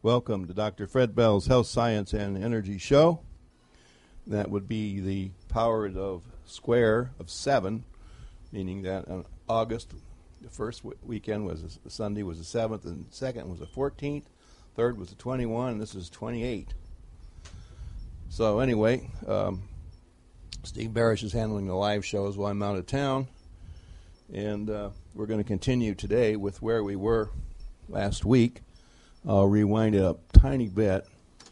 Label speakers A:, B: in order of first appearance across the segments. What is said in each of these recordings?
A: Welcome to Dr. Fred Bell's Health, Science, and Energy Show. That would be the power of square of 7, meaning that on August, the first weekend was Sunday was the 7th, and the second was the 14th, third was the 21, and this is 28. So anyway, Steve Barish is handling the live shows while I'm out of town, and we're going to continue today with where we were last week. I'll rewind it a tiny bit,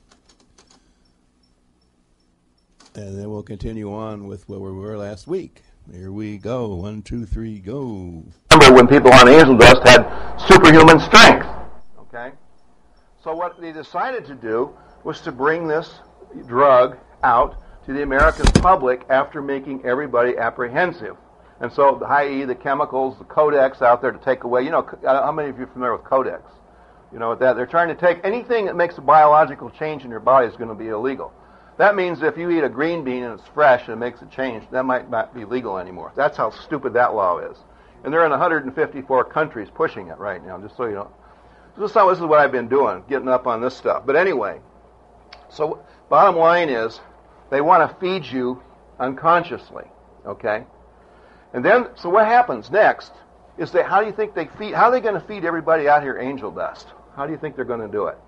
A: and then we'll continue on with where we were last week. Here we go. 1, 2, 3, go.
B: Remember when people on angel dust had superhuman strength. Okay? So what they decided to do was to bring this drug out to the American public after making everybody apprehensive. And so, i.e., the chemicals, the Codex out there to take away, how many of you are familiar with Codex? With that, they're trying to take anything that makes a biological change in your body is going to be illegal. That means if you eat a green bean and it's fresh and it makes a change, that might not be legal anymore. That's how stupid that law is. And they're in 154 countries pushing it right now, just so you know. This is what I've been doing, getting up on this stuff. But anyway, so bottom line is they want to feed you unconsciously, okay? And then, so what happens next is how do you think how are they going to feed everybody out here angel dust? How do you think they're going to do it?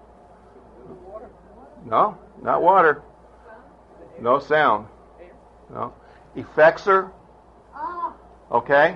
B: No, not water. No sound. No. Effexor. Okay.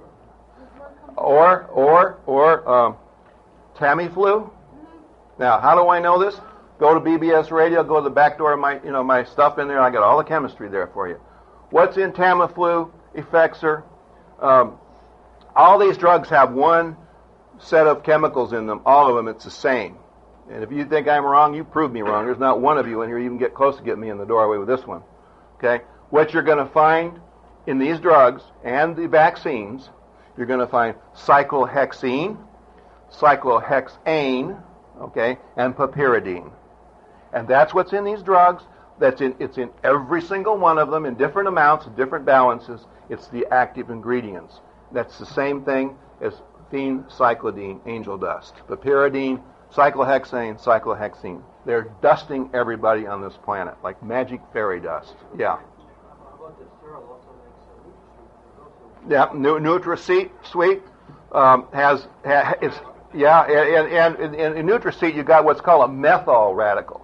B: Or Tamiflu. Now, how do I know this? Go to BBS Radio, go to the back door of my stuff in there, I got all the chemistry there for you. What's in Tamiflu, Effexor? All these drugs have one set of chemicals in them. All of them, it's the same. And if you think I'm wrong, you prove me wrong. There's not one of you in here even get close to getting me in the doorway with this one. Okay? What you're going to find in these drugs and the vaccines, you're going to find cyclohexene, cyclohexane, okay, and piperidine. And that's what's in these drugs. It's in every single one of them in different amounts, different balances. It's the active ingredients. That's the same thing as phencyclidine, angel dust. Piperidine, cyclohexane. They're dusting everybody on this planet like magic fairy dust. Yeah. Yeah, NutraSweet has and in NutraSweet you got what's called a methanol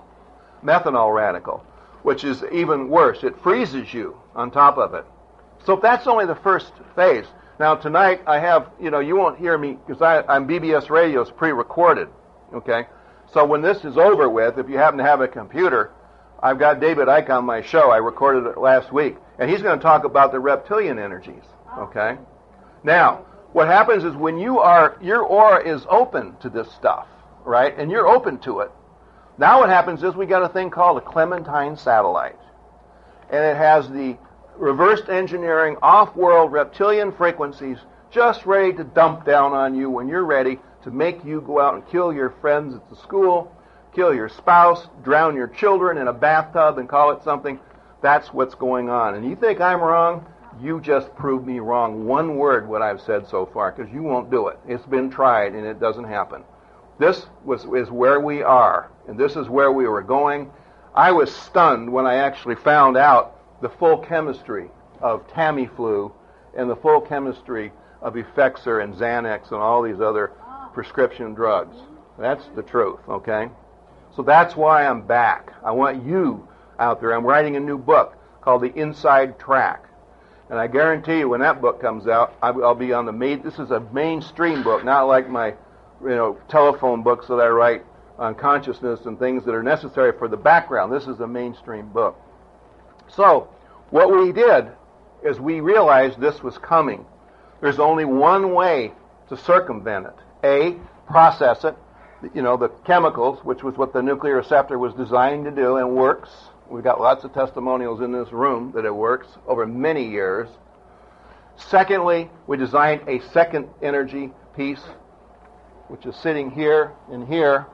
B: radical, which is even worse. It freezes you on top of it. So that's only the first phase. Now tonight I have, you won't hear me because I'm BBS Radio is pre-recorded, okay? So when this is over with, if you happen to have a computer, I've got David Icke on my show. I recorded it last week, and he's going to talk about the reptilian energies, okay? Now, what happens is when your aura is open to this stuff, right, and you're open to it, now what happens is we got a thing called a Clementine satellite, and it has the reversed engineering off-world reptilian frequencies just ready to dump down on you when you're ready to make you go out and kill your friends at the school, kill your spouse, drown your children in a bathtub and call it something. That's what's going on. And you think I'm wrong? You just proved me wrong. One word what I've said so far, because you won't do it. It's been tried and it doesn't happen. This is where we are, and this is where we were going. I was stunned when I actually found out the full chemistry of Tamiflu and the full chemistry of Effexor and Xanax and all these other prescription drugs. That's the truth, okay? So that's why I'm back. I want you out there. I'm writing a new book called The Inside Track. And I guarantee you when that book comes out, I'll be on this is a mainstream book, not like my telephone books that I write on consciousness and things that are necessary for the background. This is a mainstream book. So, what we did is we realized this was coming. There's only one way to circumvent it. A, process it, the chemicals, which was what the nuclear receptor was designed to do and works. We've got lots of testimonials in this room that it works over many years. Secondly, we designed a second energy piece, which is sitting here and here.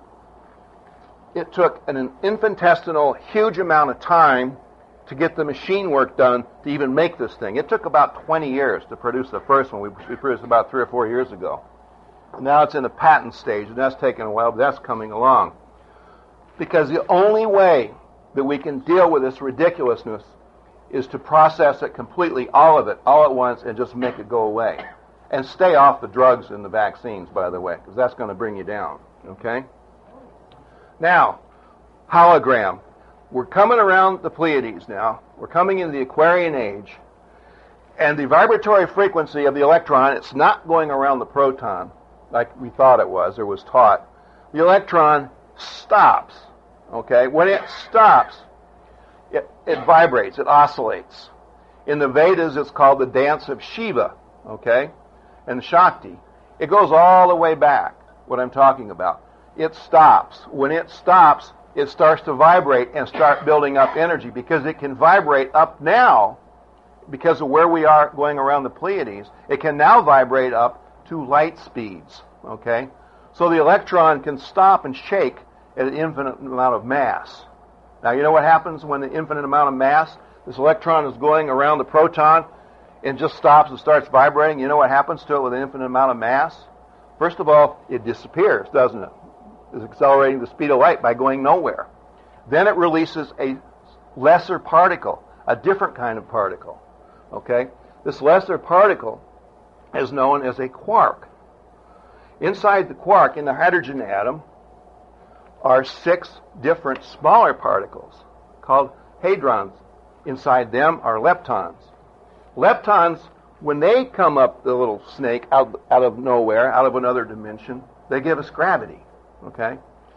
B: It took an infinitesimal, huge amount of time to get the machine work done to even make this thing. It took about 20 years to produce the first one. We produced about 3 or 4 years ago. Now it's in the patent stage, and that's taken a while, but that's coming along. Because the only way that we can deal with this ridiculousness is to process it completely, all of it, all at once, and just make it go away. And stay off the drugs and the vaccines, by the way, because that's going to bring you down, okay? Now, hologram. We're coming around the Pleiades now. We're coming into the Aquarian age. And the vibratory frequency of the electron, it's not going around the proton like we thought it was or was taught. The electron stops, okay? When it stops, it vibrates, it oscillates. In the Vedas, it's called the dance of Shiva, okay? And Shakti. It goes all the way back, what I'm talking about. It stops. When it stops, it starts to vibrate and start building up energy because it can vibrate up now because of where we are going around the Pleiades. It can now vibrate up to light speeds, okay? So the electron can stop and shake at an infinite amount of mass. Now, you know what happens when the infinite amount of mass, this electron is going around the proton and just stops and starts vibrating? You know what happens to it with an infinite amount of mass? First of all, it disappears, doesn't it? It's accelerating the speed of light by going nowhere. Then it releases a lesser particle, a different kind of particle. Okay? This lesser particle is known as a quark. Inside the quark, in the hydrogen atom, are 6 different smaller particles called hadrons. Inside them are leptons. Leptons, when they come up the little snake out of nowhere, out of another dimension, they give us gravity. Okay?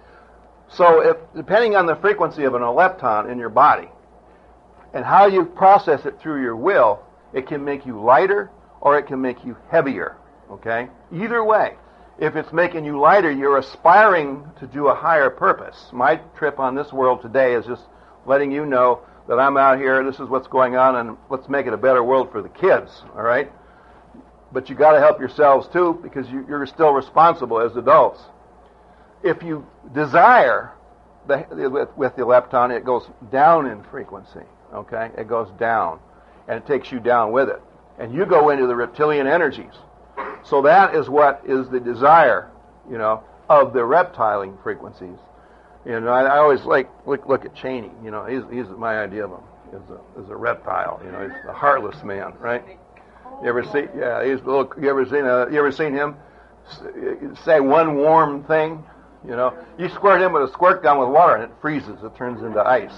B: So depending on the frequency of an lepton in your body and how you process it through your will, it can make you lighter or it can make you heavier. Okay? Either way. If it's making you lighter, you're aspiring to do a higher purpose. My trip on this world today is just letting you know that I'm out here, this is what's going on, and let's make it a better world for the kids. All right? But you got to help yourselves too, because you're still responsible as adults. If you desire with the lepton, it goes down in frequency, okay? It goes down, and it takes you down with it. And you go into the reptilian energies. So that is what is the desire, of the reptiling frequencies. I always look at Cheney. He's my idea of him is a reptile. He's a heartless man, right? You ever see? Yeah, he's a little. You ever seen him say one warm thing? You squirt him with a squirt gun with water and it freezes. It turns into ice.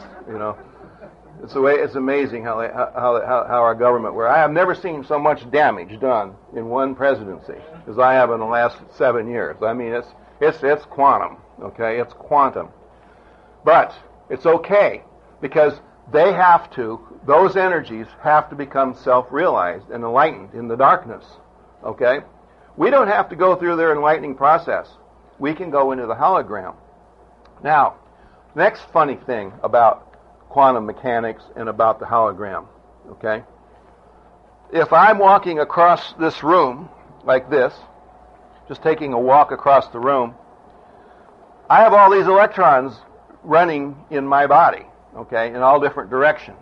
B: It's amazing how our government works. I have never seen so much damage done in one presidency as I have in the last 7 years. I mean, it's quantum. Okay, it's quantum. But it's okay because those energies have to become self-realized and enlightened in the darkness. Okay, we don't have to go through their enlightening process. We can go into the hologram. Now, next funny thing about quantum mechanics and about the hologram, okay? If I'm walking across this room like this, just taking a walk across the room, I have all these electrons running in my body, okay, in all different directions.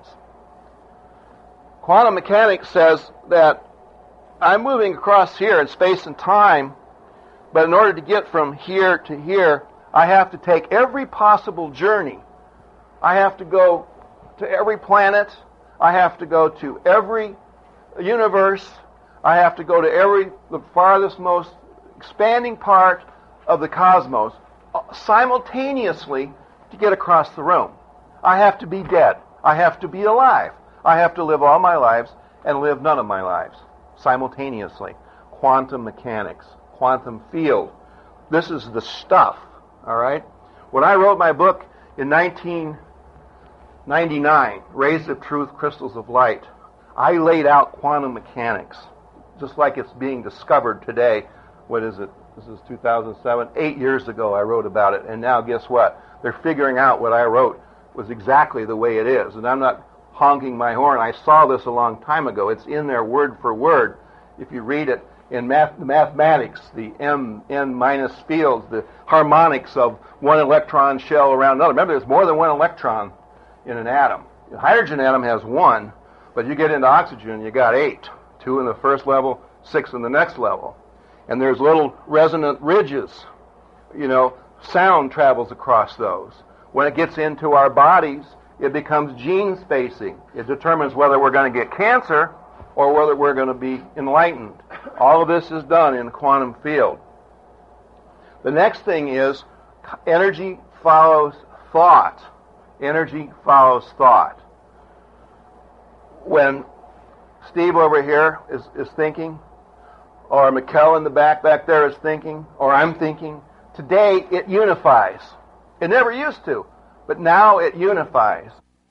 B: Quantum mechanics says that I'm moving across here in space and time, but in order to get from here to here, I have to take every possible journey. I have to go to every planet. I have to go to every universe. I have to go to the farthest, most expanding part of the cosmos simultaneously to get across the room. I have to be dead. I have to be alive. I have to live all my lives and live none of my lives simultaneously. Quantum mechanics. Quantum field. This is the stuff, all right? When I wrote my book in 1999, Rays of Truth, Crystals of Light, I laid out quantum mechanics, just like it's being discovered today. What is it? This is 2007. 8 years ago I wrote about it, and now guess what? They're figuring out what I wrote was exactly the way it is, and I'm not honking my horn. I saw this a long time ago. It's in there word for word. If you read it, in mathematics, the n minus fields, the harmonics of one electron shell around another. Remember, there's more than one electron in an atom. The hydrogen atom has 1, but you get into oxygen, you got 8. 2 in the first level, 6 in the next level. And there's little resonant ridges. Sound travels across those. When it gets into our bodies, it becomes gene spacing. It determines whether we're going to get cancer or whether we're going to be enlightened. All of this is done in the quantum field. The next thing is energy follows thought. Energy follows thought. When Steve over here is thinking, or Mikkel in the back there is thinking, or I'm thinking, today it unifies. It never used to, but now it unifies.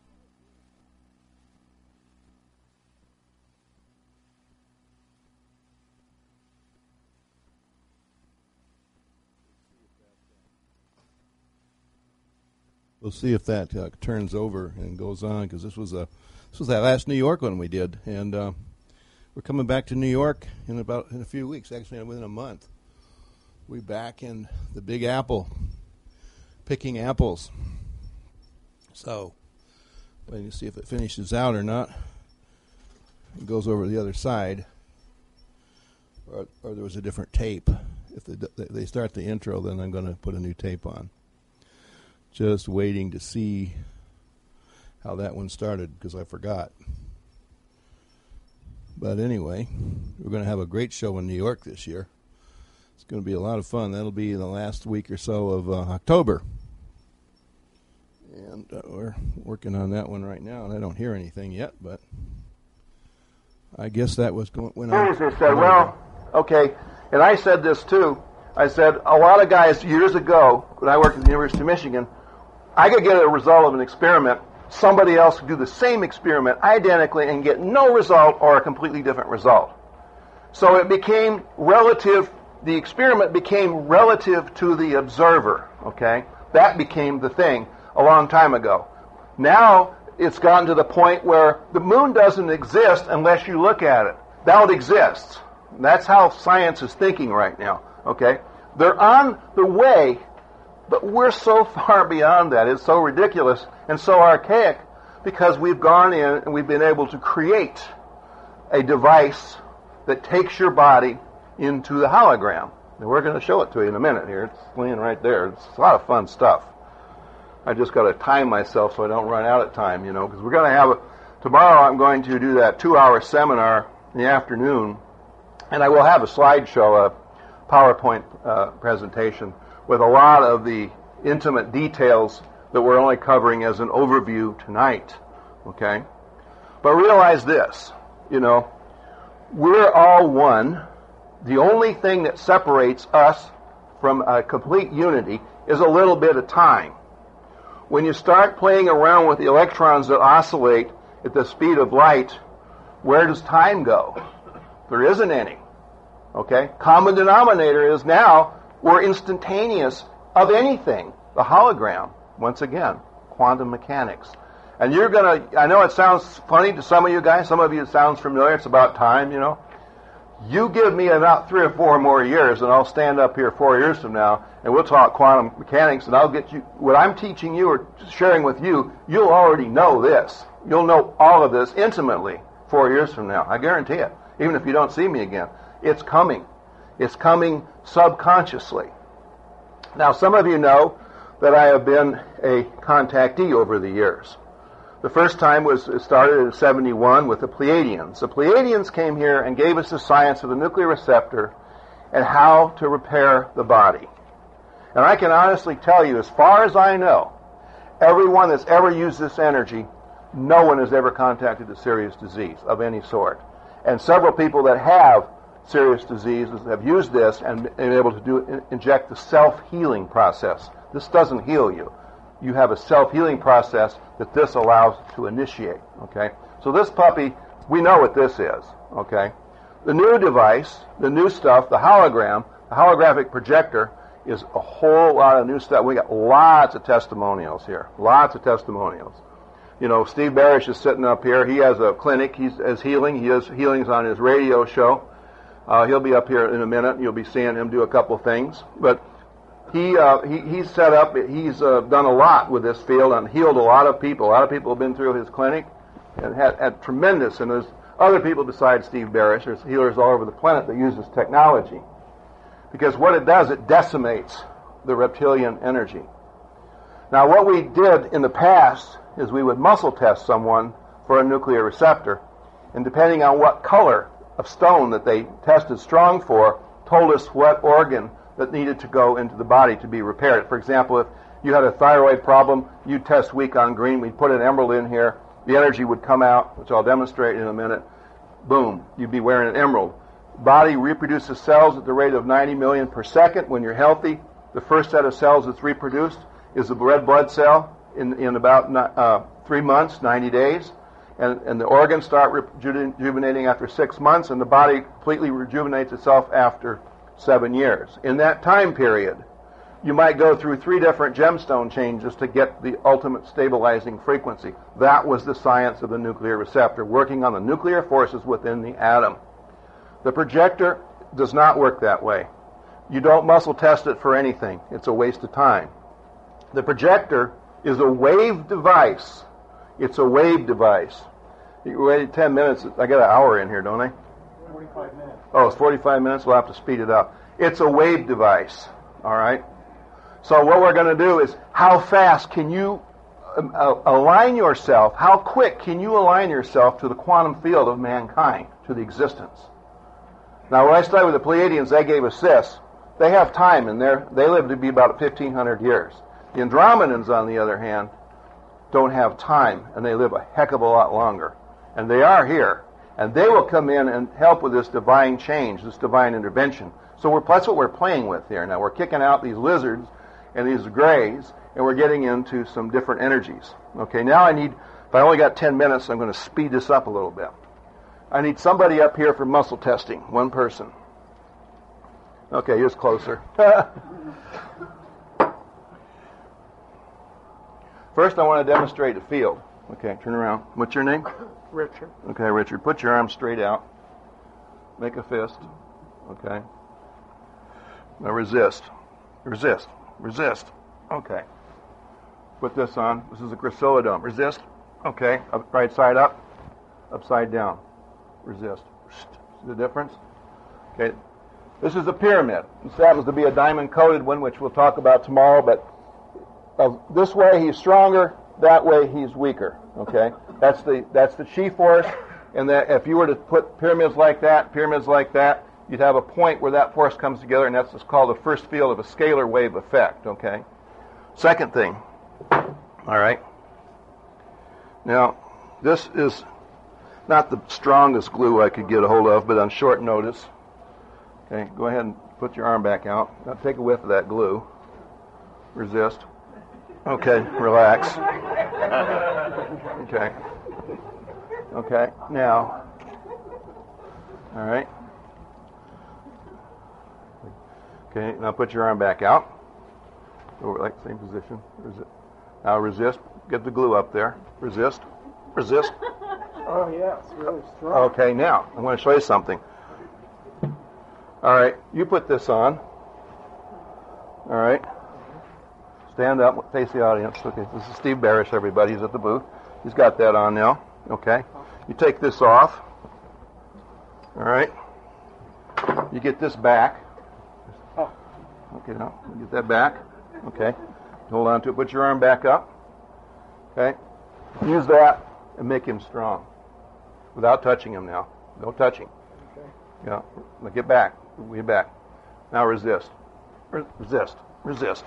A: We'll see if that turns over and goes on, because this was that last New York one we did, and we're coming back to New York in a few weeks, actually within a month. We're back in the Big Apple, picking apples. So, waiting to see if it finishes out or not. It goes over the other side, or there was a different tape. If they start the intro, then I'm going to put a new tape on. Just waiting to see how that one started, because I forgot. But anyway, we're going to have a great show in New York this year. It's going to be a lot of fun. That'll be the last week or so of October. And we're working on that one right now, and I don't hear anything yet, but I guess that was went on.
B: As I said, well, okay, and I said this too. I said a lot of guys years ago, when I worked at the University of Michigan, I could get a result of an experiment. Somebody else could do the same experiment identically and get no result or a completely different result. So it became relative, the experiment became relative to the observer, okay? That became the thing a long time ago. Now it's gotten to the point where the moon doesn't exist unless you look at it. Now it exists. That's how science is thinking right now, okay? They're on the way, but we're so far beyond that. It's so ridiculous and so archaic because we've gone in and we've been able to create a device that takes your body into the hologram. And we're going to show it to you in a minute here. It's laying right there. It's a lot of fun stuff. I just got to time myself so I don't run out of time, because we're going to have tomorrow I'm going to do that 2-hour seminar in the afternoon, and I will have a slideshow, a PowerPoint presentation with a lot of the intimate details that we're only covering as an overview tonight, okay? But realize this, we're all one. The only thing that separates us from a complete unity is a little bit of time. When you start playing around with the electrons that oscillate at the speed of light, where does time go? There isn't any, okay? Common denominator is now we're instantaneous of anything. The hologram, once again, quantum mechanics. And you're going to, I know it sounds funny to some of you guys, some of you it sounds familiar, it's about time, You give me about 3 or 4 more years and I'll stand up here 4 years from now and we'll talk quantum mechanics and I'll get you, what I'm teaching you or sharing with you, you'll already know this. You'll know all of this intimately 4 years from now. I guarantee it. Even if you don't see me again. It's coming. It's coming subconsciously. Now, some of you know that I have been a contactee over the years. The first time it started in 1971 with the Pleiadians. The Pleiadians came here and gave us the science of the nuclear receptor and how to repair the body. And I can honestly tell you, as far as I know, everyone that's ever used this energy, no one has ever contacted a serious disease of any sort. And several people that have serious diseases have used this and been able to inject the self-healing process. This doesn't heal you. You have a self-healing process that this allows to initiate, okay? So this puppy, we know what this is, okay? The new device, the new stuff, the hologram, the holographic projector is a whole lot of new stuff. We got lots of testimonials here, lots of testimonials. Steve Barish is sitting up here. He has a clinic. He does healings on his radio show. He'll be up here in a minute. You'll be seeing him do a couple things. But he's set up, he's done a lot with this field and healed a lot of people. A lot of people have been through his clinic and had tremendous, and there's other people besides Steve Barish. There's healers all over the planet that use this technology. Because what it does, it decimates the reptilian energy. Now, what we did in the past is we would muscle test someone for a nuclear receptor, and depending on what color of stone that they tested strong for, told us what organ that needed to go into the body to be repaired. For example, if you had a thyroid problem, you'd test weak on green. We'd put an emerald in here. The energy would come out, which I'll demonstrate in a minute. Boom, you'd be wearing an emerald. Body reproduces cells at the rate of 90 million per second when you're healthy. The first set of cells that's reproduced is the red blood cell in about 3 months, 90 days. And the organs start rejuvenating after 6 months, and the body completely rejuvenates itself after 7 years. In that time period, you might go through 3 different gemstone changes to get the ultimate stabilizing frequency. That was the science of the nuclear receptor, working on the nuclear forces within the atom. The projector does not work that way. You don't muscle test it for anything. It's a waste of time. The projector is a wave device. It's a wave device. You waited 10 minutes. I got an hour in here, don't I?
C: 45 minutes.
B: Oh, it's 45 minutes? We'll have to speed it up. It's a wave device, all right? So what we're going to do is, how fast can you align yourself, how quick can you align yourself to the quantum field of mankind, to the existence? Now, when I studied with the Pleiadians, they gave us this. They have time, and they live to be about 1,500 years. The Andromedans, on the other hand, don't have time, and they live a heck of a lot longer. And they are here. And they will come in and help with this divine change, this divine intervention. So that's what we're playing with here. Now, we're kicking out these lizards and these grays, and we're getting into some different energies. Okay, now if I only got 10 minutes, I'm going to speed this up a little bit. I need somebody up here for muscle testing, one person. Okay, here's closer. First, I want to demonstrate the field. Okay, turn around. What's your name?
C: Richard.
B: Okay, Richard, put your arms straight out. Make a fist. Okay. Now resist. Resist. Resist. Okay. Put this on. This is a chrysolidome. Resist. Okay. Right side up. Upside down. Resist. See the difference? Okay. This is a pyramid. This happens to be a diamond-coated one, which we'll talk about tomorrow, but this way he's stronger, that way he's weaker. Okay? That's the chi force, and that if you were to put pyramids like that, you'd have a point where that force comes together, and that's what's called the first field of a scalar wave effect. Okay? Second thing. All right. Now, this is not the strongest glue I could get a hold of, but on short notice. Okay, go ahead and put your arm back out. Now take a whiff of that glue. Resist. Okay, relax. Okay. Okay, now. All right. Okay, now put your arm back out. Over like same position. Now resist. Get the glue up there. Resist. Resist.
C: Oh, yeah, it's really strong.
B: Okay, now, I'm going to show you something. All right, you put this on. All right. Stand up, face the audience. Okay, this is Steve Barish, everybody. He's at the booth. He's got that on now. Okay. You take this off. All right. You get this back. Okay, now, get that back. Okay. Hold on to it. Put your arm back up. Okay. Use that and make him strong. Without touching him now. No touching.
C: Okay.
B: Yeah. Now get back. Get back. Now resist. Resist. Resist.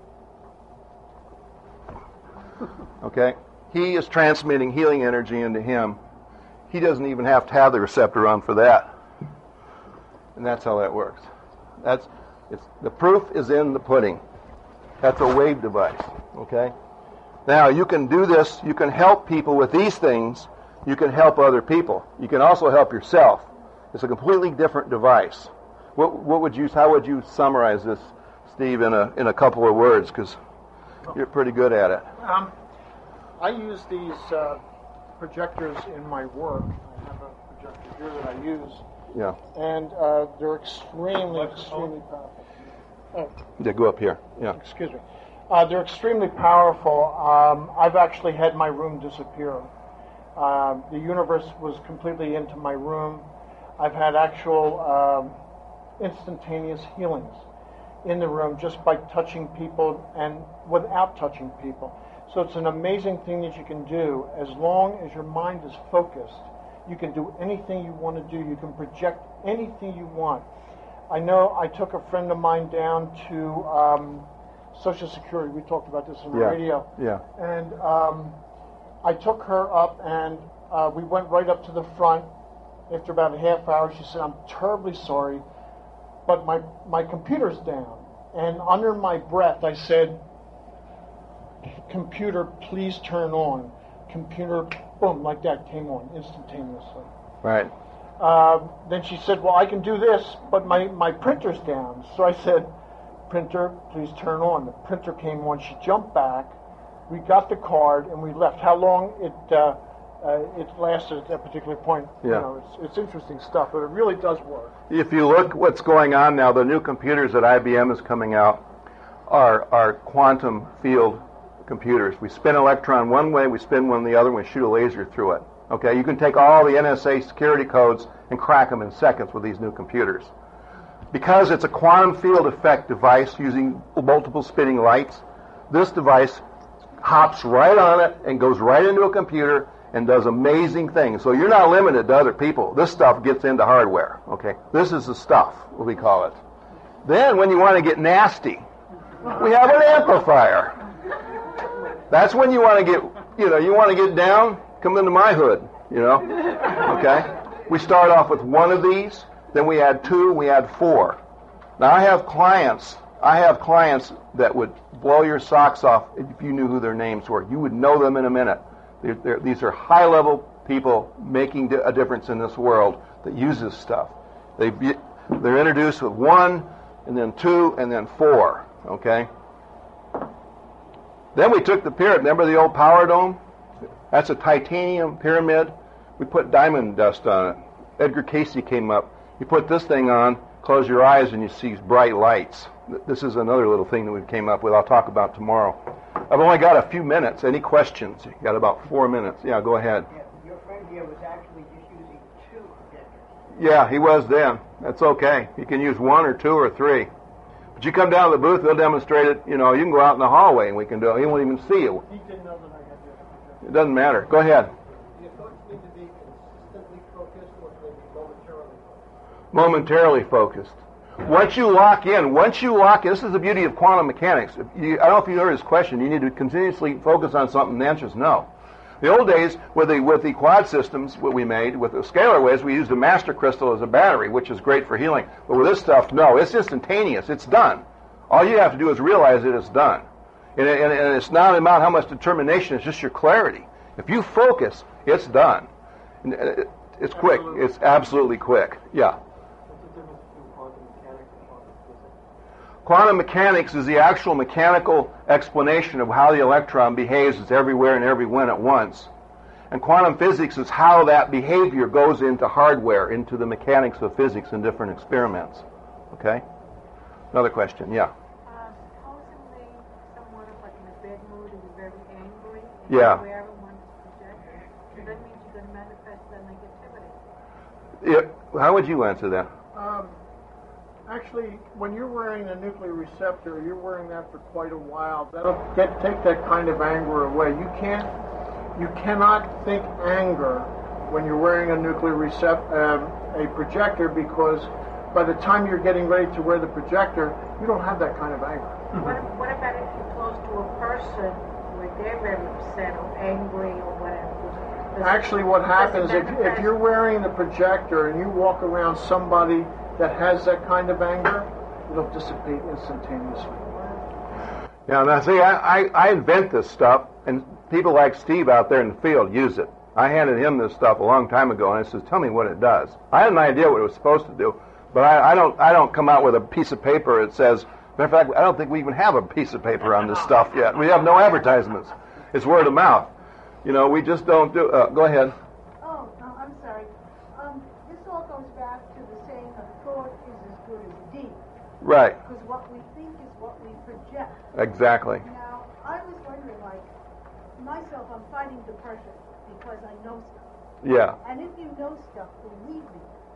B: Okay? He is transmitting healing energy into him. He doesn't even have to have the receptor on for that. And that's how that works. The proof is in the pudding. That's a wave device. Okay? Now, you can do this. You can help people with these things. You can help other people. You can also help yourself. It's a completely different device. How would you summarize this, Steve, in a couple of words? Because you're pretty good at it.
C: I use these projectors in my work. I have a projector here that I use.
B: Yeah.
C: And they're extremely powerful.
B: Yeah, go up here. Yeah.
C: Excuse me. They're extremely powerful. I've actually had my room disappear. The universe was completely into my room. I've had actual instantaneous healings. in the room just by touching people and without touching people. So it's an amazing thing that you can do. As long as your mind is focused, you can do anything you want to do. You can project anything you want. I know I took a friend of mine down to Social Security. We talked about this on the radio.
B: Yeah.
C: And I took her up, and we went right up to the front. After about a half hour, she said, "I'm terribly sorry, but my computer's down." And under my breath, I said, "Computer, please turn on." Computer, boom, like that, came on instantaneously.
B: Right.
C: Then she said, "Well, I can do this, but my printer's down." So I said, "Printer, please turn on." The printer came on. She jumped back. We got the card, and we left. How long it lasted at that particular point,
B: Yeah.
C: you know, it's interesting stuff, but it really does work.
B: If you look what's going on now, the new computers that IBM is coming out are quantum field computers. We spin an electron one way, we spin one the other, and we shoot a laser through it. Okay, you can take all the NSA security codes and crack them in seconds with these new computers. Because it's a quantum field effect device using multiple spinning lights, this device hops right on it and goes right into a computer and does amazing things. So you're not limited to other people. This stuff gets into hardware. Okay, this is the stuff, we call it. Then when you want to get nasty, we have an amplifier. That's when you want to get, you want to get down, come into my hood, Okay? We start off with one of these, then we add two, we add four. Now I have clients that would blow your socks off if you knew who their names were. You would know them in a minute. These are high-level people making a difference in this world that use this stuff. They're introduced with one, and then two, and then four, okay? Then we took the pyramid. Remember the old power dome? That's a titanium pyramid. We put diamond dust on it. Edgar Casey came up. You put this thing on, close your eyes, and you see bright lights. This is another little thing that we came up with. I'll talk about tomorrow. I've only got a few minutes. Any questions? You got about 4 minutes. Yeah, go ahead.
D: Yeah, your friend here was actually just using 2 projectors.
B: Yeah, he was then. That's okay. You can use 1 or 2 or 3. But you come down to the booth, they'll demonstrate it. You can go out in the hallway and we can do it. He won't even see you.
C: He didn't know that I had this.
B: It doesn't matter. Go ahead.
D: Do your thoughts need to be consistently focused or can they be
B: Momentarily
D: momentarily focused?
B: focused. Once you lock in, this is the beauty of quantum mechanics. I don't know if you heard his question. You need to continuously focus on something. The answer is no. The old days, with the quad systems, what we made, with the scalar waves, we used a master crystal as a battery, which is great for healing. But with this stuff, no, it's instantaneous. It's done. All you have to do is realize that it's done. And it's not about how much determination, it's just your clarity. If you focus, it's done. It's quick. It's absolutely quick. Yeah. Quantum mechanics is the actual mechanical explanation of how the electron behaves. It's everywhere and everywhere at once. And quantum physics is how that behavior goes into hardware, into the mechanics of physics in different experiments. Okay? Another question, yeah.
E: Supposedly someone like in a bad mood is very angry and
B: Yeah.
E: where everyone is projected, so that means you're going to manifest that negativity.
B: Yeah. How would you answer that?
C: Actually, when you're wearing a nuclear receptor, you're wearing that for quite a while. That'll take that kind of anger away. You cannot think anger when you're wearing a nuclear a projector, because by the time you're getting ready to wear the projector, you don't have that kind of anger.
E: What about if you're close to a person where they're very upset or angry or whatever?
C: Actually, what happens if you're wearing the projector and you walk around somebody that has that kind of anger, it'll dissipate instantaneously.
B: Yeah, now see, I invent this stuff, and people like Steve out there in the field use it. I handed him this stuff a long time ago, and I says, "Tell me what it does." I had an idea what it was supposed to do, but I don't come out with a piece of paper that says. Matter of fact, I don't think we even have a piece of paper on this stuff yet. We have no advertisements. It's word of mouth. We just don't do. Go ahead.
F: Oh, no, I'm sorry. This all goes back to the saying of thought is as good as deed.
B: Right.
F: Because what we think is what we project.
B: Exactly.
F: Now, I was wondering, like, myself, I'm fighting depression because I know stuff.
B: Yeah.
F: And if you know stuff, believe me,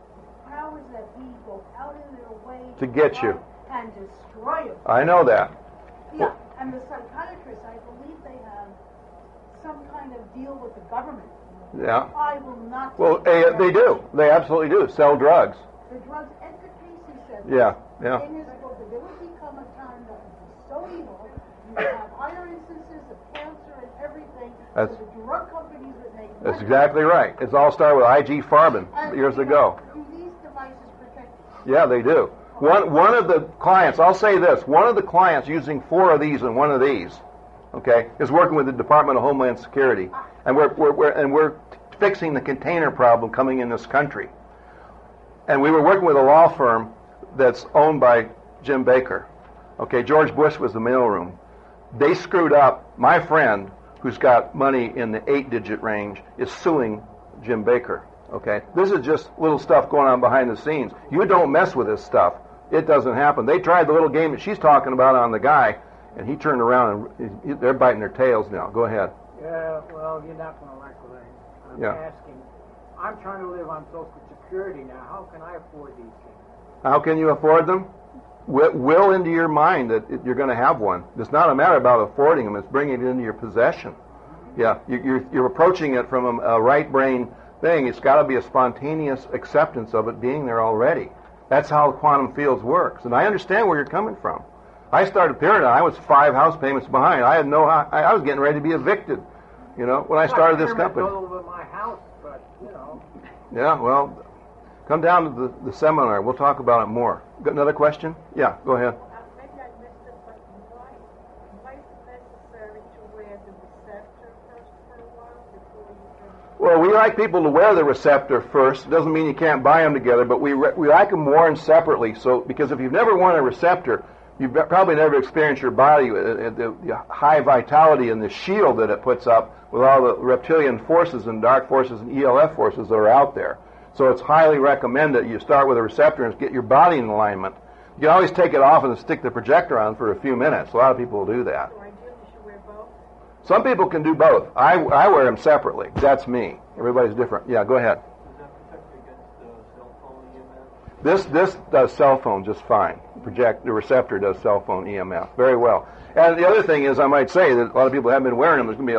F: powers that be go out of their way
B: To get you.
F: and destroy you.
B: I know that.
F: Yeah, and the psychiatrists, I believe they have some kind of deal with the government.
B: Yeah.
F: I will not.
B: Well,
F: take
B: they do. They absolutely do. Sell drugs.
F: The drugs. Edgar Casey said.
B: Yeah, yeah.
F: In his book, that there would become a time that would be so evil. You would have higher instances of cancer and everything.
B: That's-
F: so the drug companies would make.
B: That's
F: money.
B: exactly right. It's all started with IG Farben
F: And,
B: years
F: you know,
B: ago.
F: Do these devices protect you?
B: Yeah, they do. One of the clients, I'll say this, one of the clients using 4 of these and 1 of these, okay, is working with the Department of Homeland Security, and we're fixing the container problem coming in this country. And we were working with a law firm that's owned by Jim Baker. Okay, George Bush was the mailroom. They screwed up. My friend, who's got money in the 8-digit range, is suing Jim Baker. Okay, this is just little stuff going on behind the scenes. You don't mess with this stuff. It doesn't happen. They tried the little game that she's talking about on the guy, and he turned around and they're biting their tails now. Go ahead.
G: Yeah, well, you're not going to like what I'm
B: Yeah.
G: asking. I'm trying to live on Social Security now. How can I afford these things?
B: How can you afford them? Will into your mind that you're going to have one. It's not a matter about affording them. It's bringing it into your possession. Yeah, you're approaching it from a right brain thing. It's got to be a spontaneous acceptance of it being there already. That's how quantum fields works. And I understand where you're coming from. I started Paradigm. I was 5 house payments behind. I was getting ready to be evicted. You know, when I started this company.
G: All over my house, but you know.
B: Yeah, well, come down to the seminar. We'll talk about it more. Got another question? Yeah, go ahead.
E: Maybe I missed it, but why is it necessary to wear the receptor first for a while before you can...
B: Well, we like people to wear the receptor first. It doesn't mean you can't buy them together, but we like them worn separately. So, because if you've never worn a receptor, you've probably never experienced your body, the high vitality and the shield that it puts up with all the reptilian forces and dark forces and ELF forces that are out there. So it's highly recommended you start with a receptor and get your body in alignment. You can always take it off and stick the projector on for a few minutes. A lot of people will do that.
E: So ideally you should wear both?
B: Some people can do both. I wear them separately. That's me. Everybody's different. Yeah, go ahead.
D: Does that protect you against cell phone EMF?
B: This does cell phone just fine. The receptor does cell phone EMF very well. And the other thing is, I might say that a lot of people haven't been wearing them. There's going to be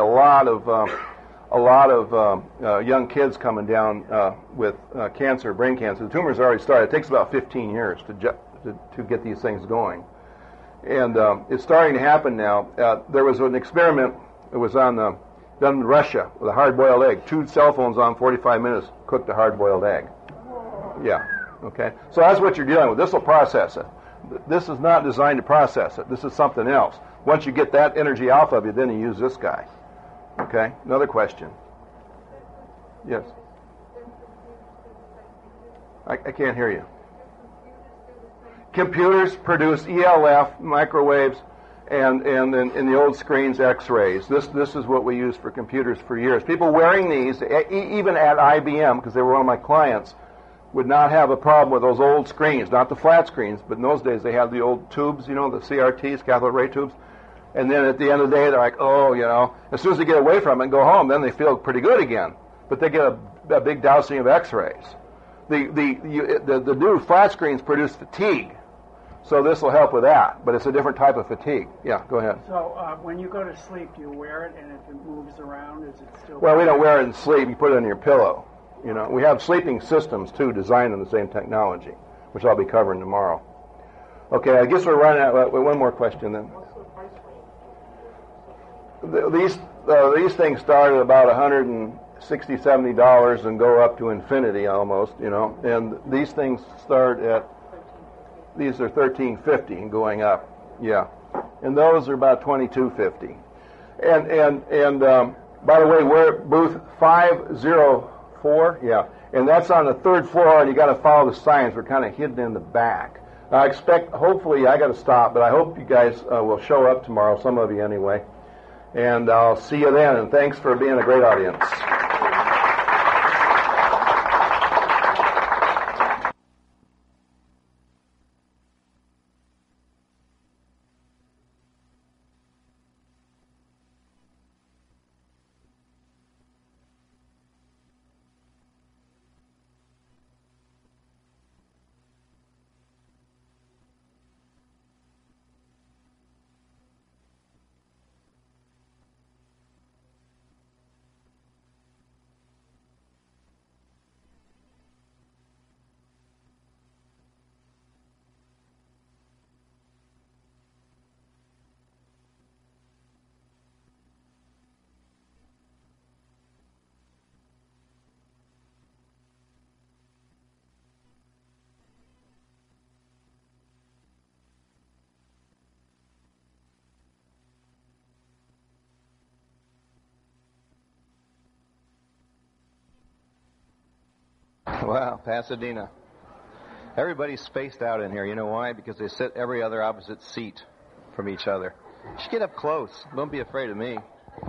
B: a lot of young kids coming down with cancer, brain cancer. The tumor's already started. It takes about 15 years to get these things going, and it's starting to happen now. There was an experiment. It was done in Russia with a hard-boiled egg. 2 cell phones on 45 minutes cooked a hard-boiled egg. Yeah. Okay. So that's what you're dealing with. This will process it. This is not designed to process it. This is something else. Once you get that energy off of you, then you use this guy. Okay? Another question. Yes. I can't hear you. Computers produce ELF, microwaves, and in the old screens, X-rays. This is what we used for computers for years. People wearing these, even at IBM, because they were one of my clients, would not have a problem with those old screens, not the flat screens, but in those days they had the old tubes, you know, the CRTs, cathode ray tubes. And then at the end of the day, they're like, oh, you know, as soon as they get away from it and go home, then they feel pretty good again. But they get a big dousing of X-rays. The new flat screens produce fatigue, so this will help with that. But it's a different type of fatigue. Yeah, go ahead.
G: So when you go to sleep, do you wear it, and if it moves around, is it still...
B: Well, we don't wear it in sleep. You put it on your pillow. You know, we have sleeping systems, too, designed on the same technology, which I'll be covering tomorrow. Okay, I guess we're running out. One more question, then. These things start at about $160, $70 and go up to infinity almost, you know. And these things start at, these are $13.50 and going up, yeah. And those are about $22.50. And by the way, we're at booth 504, yeah. And that's on the 3rd floor, and you got to follow the signs. We're kind of hidden in the back. I expect, hopefully, I got to stop, but I hope you guys will show up tomorrow, some of you anyway. And I'll see you then, and thanks for being a great audience.
H: Wow, Pasadena. Everybody's spaced out in here. You know why? Because they sit every other opposite seat from each other. You should get up close. Don't be afraid of me.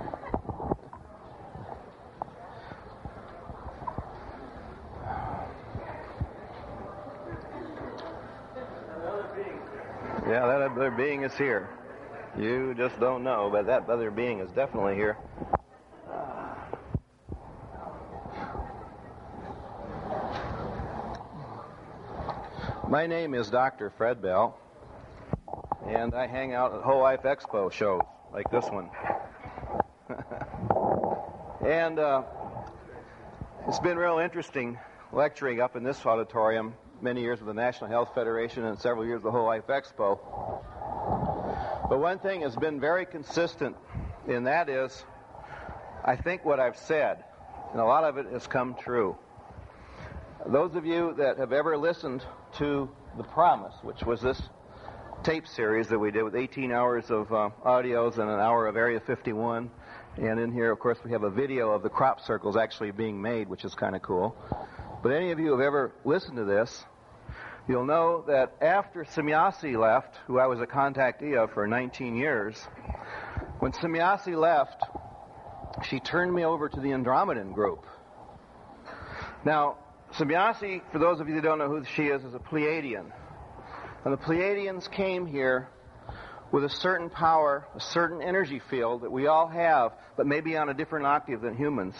H: Yeah, that other being is here. You just don't know, but that other being is definitely here. My name is Dr. Fred Bell, and I hang out at Whole Life Expo shows like this one. And it's been real interesting lecturing up in this auditorium, many years with the National Health Federation and several years with the Whole Life Expo. But one thing has been very consistent, and that is, I think what I've said, and a lot of it has come true. Those of you that have ever listened to The Promise, which was this tape series that we did with 18 hours of audios and an hour of Area 51, and in here, of course, we have a video of the crop circles actually being made, which is kind of cool. But any of you who have ever listened to this, you'll know that after Semjase left, who I was a contactee of for 19 years, when Semjase left, she turned me over to the Andromedan group. Now, Semjase, for those of you who don't know who she is a Pleiadian. And the Pleiadians came here with a certain power, a certain energy field that we all have, but maybe on a different octave than humans.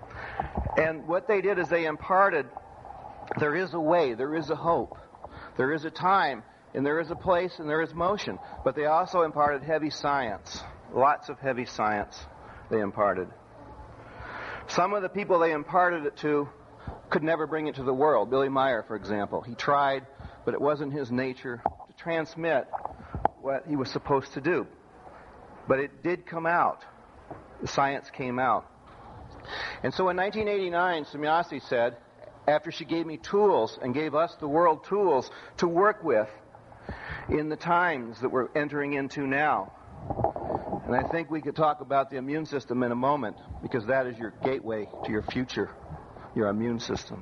H: And what they did is they imparted, there is a way, there is a hope, there is a time, and there is a place, and there is motion. But they also imparted heavy science, lots of heavy science they imparted. Some of the people they imparted it to could never bring it to the world. Billy Meyer, for example. He tried, but it wasn't his nature to transmit what he was supposed to do. But it did come out. The science came out. And so in 1989, Semjase said, after she gave me tools and gave us, the world, tools to work with in the times that we're entering into now. And I think we could talk about the immune system in a moment, because that is your gateway to your future, your immune system.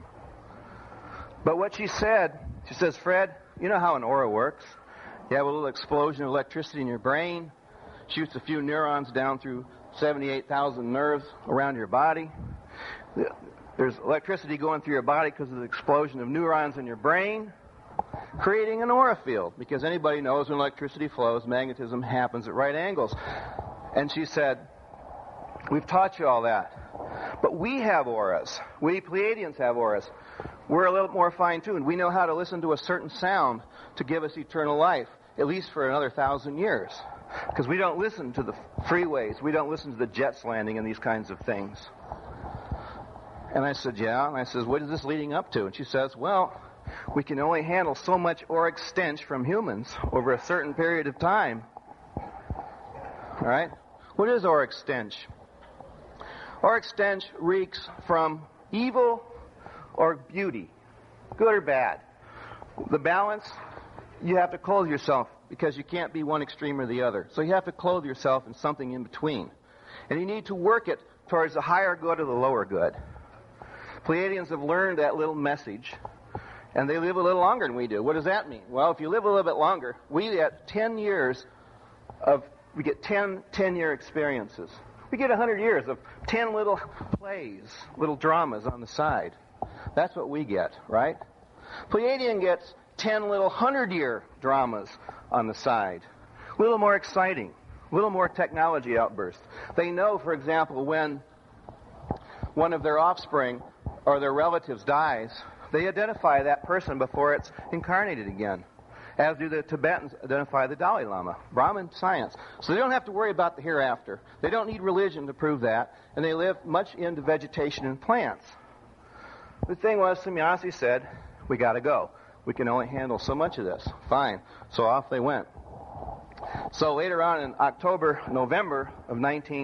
H: But what she said, she says, Fred, you know how an aura works. You have a little explosion of electricity in your brain, shoots a few neurons down through 78,000 nerves around your body. There's electricity going through your body because of the explosion of neurons in your brain, creating an aura field, because anybody knows when electricity flows, magnetism happens at right angles. And she said, we've taught you all that. But we have auras. We Pleiadians have auras. We're a little more fine-tuned. We know how to listen to a certain sound to give us eternal life, at least for another 1,000 years. Because we don't listen to the freeways. We don't listen to the jets landing and these kinds of things. And I said, yeah. And I said, what is this leading up to? And she says, well, we can only handle so much auric stench from humans over a certain period of time. All right? What is auric stench? Auric stench reeks from evil or beauty, good or bad. The balance, you have to clothe yourself, because you can't be one extreme or the other. So you have to clothe yourself in something in between. And you need to work it towards the higher good or the lower good. Pleiadians have learned that little message, and they live a little longer than we do. What does that mean? Well, if you live a little bit longer, we get 10 years we get 10 10-year experiences. We get 100 years of 10 little plays, little dramas on the side. That's what we get, right? Pleiadian gets 10 little 100-year dramas on the side. A little more exciting, a little more technology outburst. They know, for example, when one of their offspring or their relatives dies, they identify that person before it's incarnated again, as do the Tibetans identify the Dalai Lama. Brahmin science. So they don't have to worry about the hereafter. They don't need religion to prove that, and they live much into vegetation and plants. The thing was, Semjase said, we got to go. We can only handle so much of this. Fine. So off they went. So later on in November of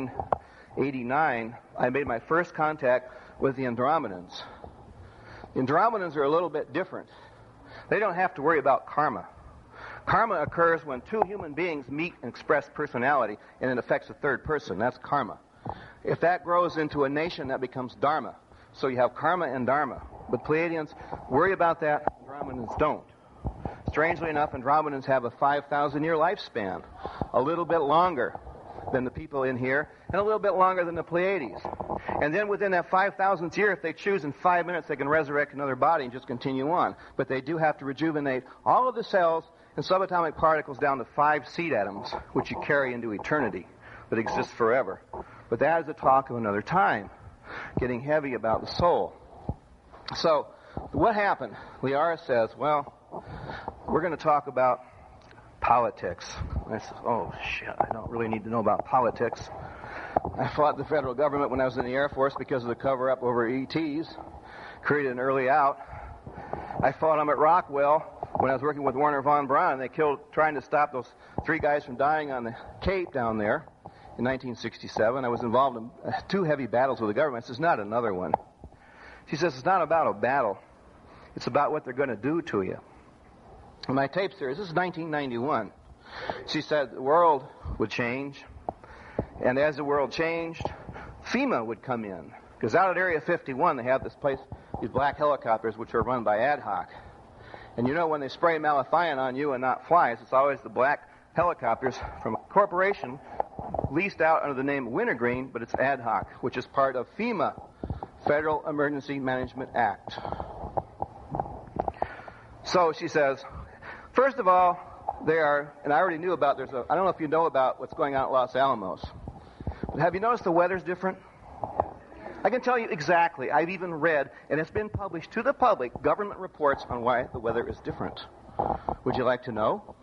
H: 1989, I made my first contact with the Andromedans. The Andromedans are a little bit different. They don't have to worry about karma. Karma occurs when two human beings meet and express personality, and it affects a third person. That's karma. If that grows into a nation, that becomes dharma. So you have karma and dharma. But Pleiadians worry about that, Andromedans don't. Strangely enough, Andromedans have a 5,000-year lifespan, a little bit longer than the people in here, and a little bit longer than the Pleiades. And then within that 5,000th year, if they choose, in 5 minutes, they can resurrect another body and just continue on. But they do have to rejuvenate all of the cells and subatomic particles down to 5 seed atoms, which you carry into eternity, that exist forever. But that is a talk of another time, getting heavy about the soul. So, what happened? Liara says, well, we're going to talk about politics. And I said, oh, shit, I don't really need to know about politics. I fought the federal government when I was in the Air Force because of the cover-up over ETs, created an early out. I fought them at Rockwell when I was working with Werner von Braun. They killed, trying to stop those 3 guys from dying on the Cape down there in 1967. I was involved in 2 heavy battles with the government. This is not another one. She says, it's not about a battle. It's about what they're going to do to you. In my tape series, this is 1991, she said the world would change, and as the world changed, FEMA would come in. Because out at Area 51, they have this place, these black helicopters, which are run by Ad Hoc. And you know when they spray malathion on you and not flies, it's always the black helicopters from a corporation leased out under the name Wintergreen, but it's Ad Hoc, which is part of FEMA, Federal Emergency Management Act. So she says, first of all, they are, and I already knew about, I don't know if you know about what's going on at Los Alamos, but have you noticed the weather's different? I can tell you exactly. I've even read, and it's been published to the public, government reports on why the weather is different. Would you like to know?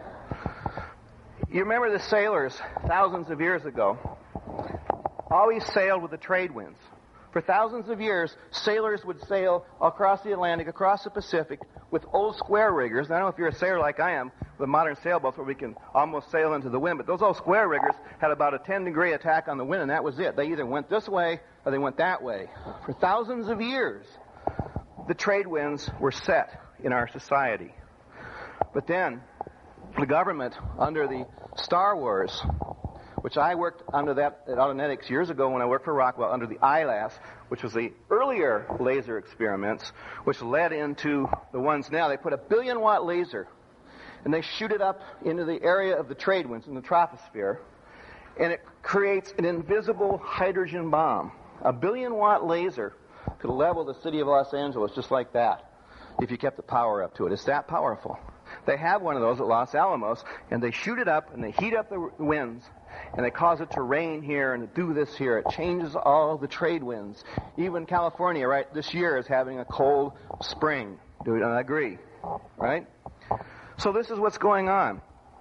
H: You remember the sailors thousands of years ago always sailed with the trade winds. For thousands of years, sailors would sail across the Atlantic, across the Pacific, with old square riggers. And I don't know if you're a sailor like I am, with modern sailboats where we can almost sail into the wind, but those old square riggers had about a 10-degree attack on the wind, and that was it. They either went this way or they went that way. For thousands of years, the trade winds were set in our society. But then, the government, under the Star Wars, which I worked under that at Autonetics years ago when I worked for Rockwell, under the ILAS, which was the earlier laser experiments, which led into the ones now. They put a 1 billion-watt laser, and they shoot it up into the area of the trade winds in the troposphere, and it creates an invisible hydrogen bomb. A 1 billion-watt laser could level the city of Los Angeles just like that if you kept the power up to it. It's that powerful. They have one of those at Los Alamos, and they shoot it up, and they heat up the winds, and they cause it to rain here and to do this here. It changes all the trade winds. Even California, right, this year is having a cold spring. Do you agree? Right? So this is what's going on.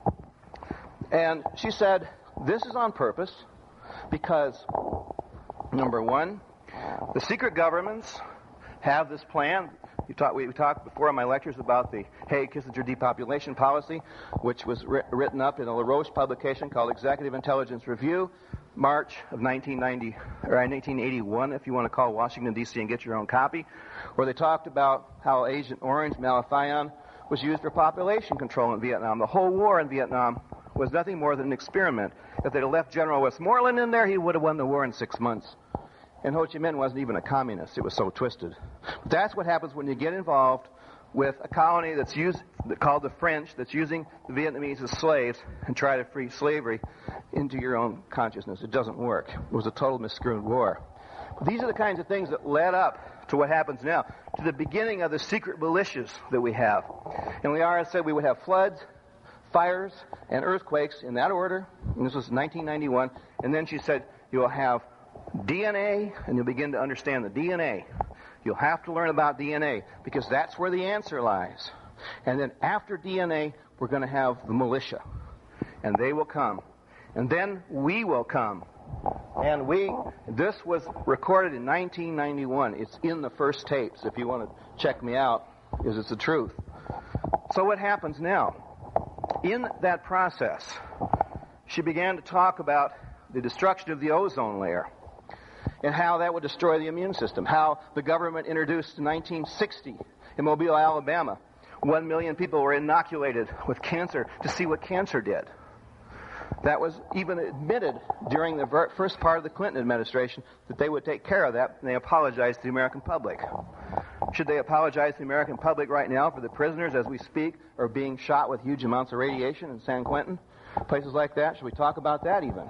H: And she said, this is on purpose because, number one, the secret governments have this plan. We talked before in my lectures about the Haig-Kissinger depopulation policy, which was written up in a LaRoche publication called Executive Intelligence Review, March of 1981, if you want to call Washington, D.C. and get your own copy, where they talked about how Agent Orange, malathion, was used for population control in Vietnam. The whole war in Vietnam was nothing more than an experiment. If they'd have left General Westmoreland in there, he would have won the war in 6 months. And Ho Chi Minh wasn't even a communist. It was so twisted. But that's what happens when you get involved with a colony that's called the French, that's using the Vietnamese as slaves and try to free slavery into your own consciousness. It doesn't work. It was a total miscrewed war. But these are the kinds of things that led up to what happens now, to the beginning of the secret militias that we have. And Liara said we would have floods, fires, and earthquakes in that order. And this was 1991. And then she said you'll have DNA, and you'll begin to understand the DNA. You'll have to learn about DNA, because that's where the answer lies. And then after DNA, we're going to have the militia. And they will come. And then we will come. And this was recorded in 1991. It's in the first tapes, if you want to check me out, because it's the truth. So what happens now? In that process, she began to talk about the destruction of the ozone layer, and how that would destroy the immune system, how the government introduced in 1960 in Mobile, Alabama, 1 million people were inoculated with cancer to see what cancer did. That was even admitted during the first part of the Clinton administration that they would take care of that, and they apologized to the American public. Should they apologize to the American public right now for the prisoners as we speak are being shot with huge amounts of radiation in San Quentin? Places like that? Should we talk about that even?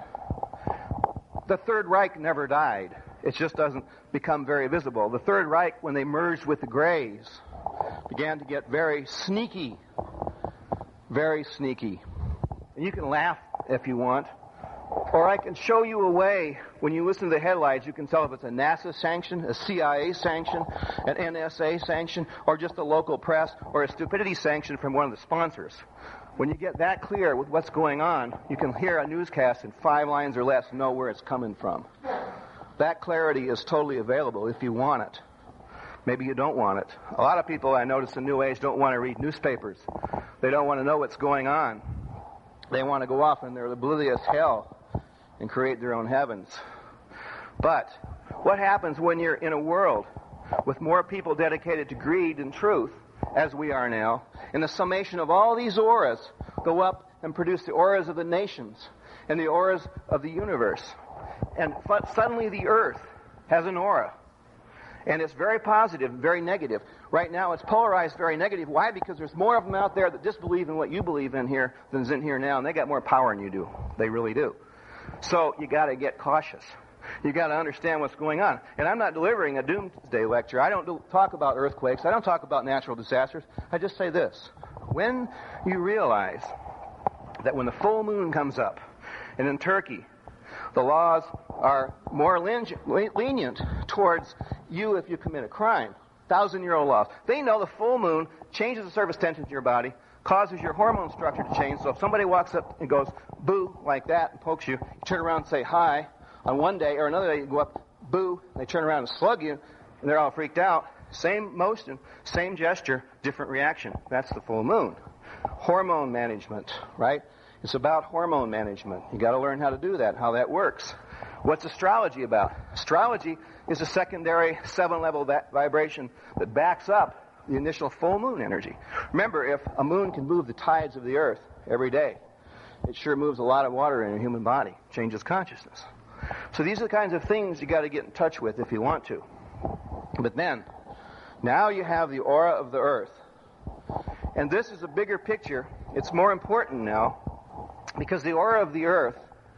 H: The Third Reich never died. It just doesn't become very visible. The Third Reich, when they merged with the Greys, began to get very sneaky. Very sneaky. And you can laugh if you want. Or I can show you a way, when you listen to the headlines, you can tell if it's a NASA sanction, a CIA sanction, an NSA sanction, or just a local press, or a stupidity sanction from one of the sponsors. When you get that clear with what's going on, you can hear a newscast in 5 lines or less, know where it's coming from. That clarity is totally available if you want it. Maybe you don't want it. A lot of people, I notice in New Age, don't want to read newspapers. They don't want to know what's going on. They want to go off in their oblivious hell and create their own heavens. But what happens when you're in a world with more people dedicated to greed than truth, as we are now, and the summation of all these auras go up and produce the auras of the nations and the auras of the universe? And suddenly the earth has an aura. And it's very positive, very negative. Right now it's polarized very negative. Why? Because there's more of them out there that disbelieve in what you believe in here than is in here now. And they got more power than you do. They really do. So you got to get cautious. You got to understand what's going on. And I'm not delivering a doomsday lecture. I don't talk about earthquakes. I don't talk about natural disasters. I just say this. When you realize that when the full moon comes up, and in Turkey, the laws are more lenient towards you if you commit a crime. 1,000-year-old laws. They know the full moon changes the surface tension to your body, causes your hormone structure to change. So if somebody walks up and goes, boo, like that, and pokes you, you turn around and say hi. On one day or another day, you go up, boo, and they turn around and slug you, and they're all freaked out. Same motion, same gesture, different reaction. That's the full moon. Hormone management, right? It's about hormone management. You got to learn how to do that, how that works. What's astrology about? Astrology is a secondary 7-level vibration that backs up the initial full moon energy. Remember, if a moon can move the tides of the earth every day, it sure moves a lot of water in a human body, changes consciousness. So these are the kinds of things you got to get in touch with if you want to. But then, now you have the aura of the earth. And this is a bigger picture. It's more important now because the aura of the earth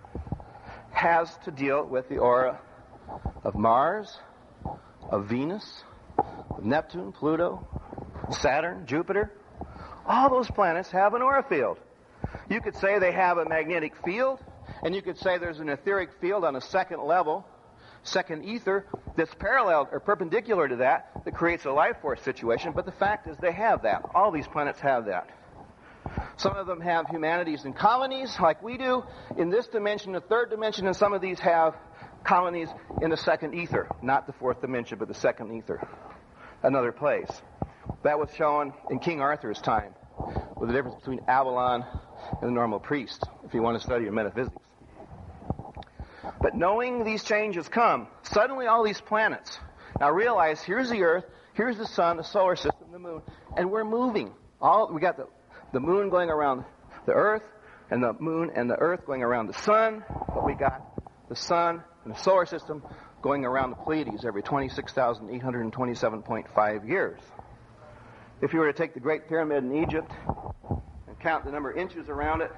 H: has to deal with the aura of Mars, of Venus, of Neptune, Pluto, Saturn, Jupiter. All those planets have an aura field. You could say they have a magnetic field, and you could say there's an etheric field on a second level, second ether, that's parallel or perpendicular to that creates a life force situation, but the fact is they have that. All these planets have that. Some of them have humanities in colonies, like we do, in this dimension, the third dimension, and some of these have colonies in the second ether, not the fourth dimension, but the second ether, another place. That was shown in King Arthur's time, with the difference between Avalon and the normal priest, if you want to study your metaphysics. But knowing these changes come, suddenly all these planets, now realize here's the Earth, here's the Sun, the solar system, the Moon, and we're moving. We got the Moon going around the Earth, and the Moon and the Earth going around the Sun, but we got the Sun and the solar system going around the Pleiades every 26,827.5 years. If you were to take the Great Pyramid in Egypt and count the number of inches around it,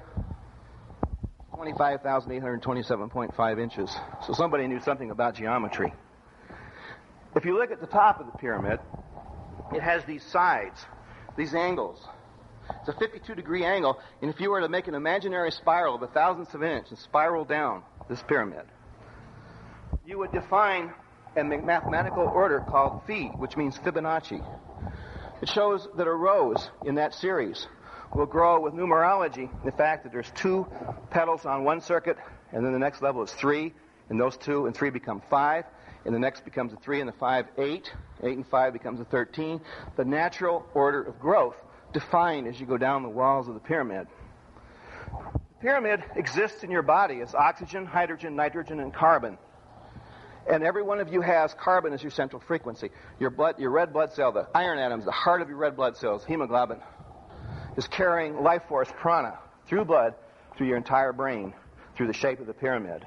H: 25,827.5 inches. So somebody knew something about geometry. If you look at the top of the pyramid, it has these sides, these angles. It's a 52-degree angle, and if you were to make an imaginary spiral of 1,000th of an inch and spiral down this pyramid, you would define a mathematical order called Phi, which means Fibonacci. It shows that a rose in that series will grow with numerology, the fact that there's 2 petals on one circuit, and then the next level is 3, and those 2 and 3 become 5, and the next becomes a 3 and the 5, 8, 8 and 5 becomes a 13. The natural order of growth defined as you go down the walls of the pyramid. The pyramid exists in your body as oxygen, hydrogen, nitrogen, and carbon. And every one of you has carbon as your central frequency. Your red blood cell, the iron atoms, the heart of your red blood cells, hemoglobin, is carrying life force prana through blood, through your entire brain, through the shape of the pyramid.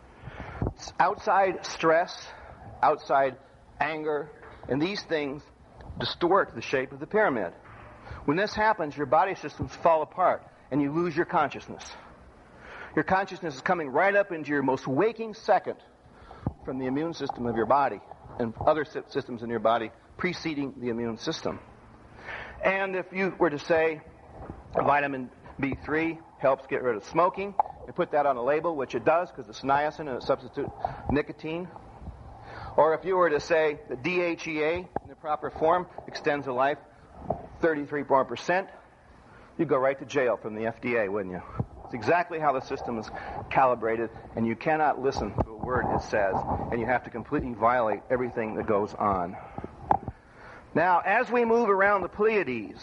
H: Outside stress, outside anger, and these things distort the shape of the pyramid. When this happens, your body systems fall apart and you lose your consciousness. Your consciousness is coming right up into your most waking second from the immune system of your body and other systems in your body preceding the immune system. And if you were to say vitamin B3 helps get rid of smoking, and put that on a label, which it does because it's niacin and it substitutes nicotine. Or if you were to say that DHEA in the proper form extends the life 33%, you'd go right to jail from the FDA, wouldn't you? It's exactly how the system is calibrated, and you cannot listen to a word it says, and you have to completely violate everything that goes on. Now, as we move around the Pleiades,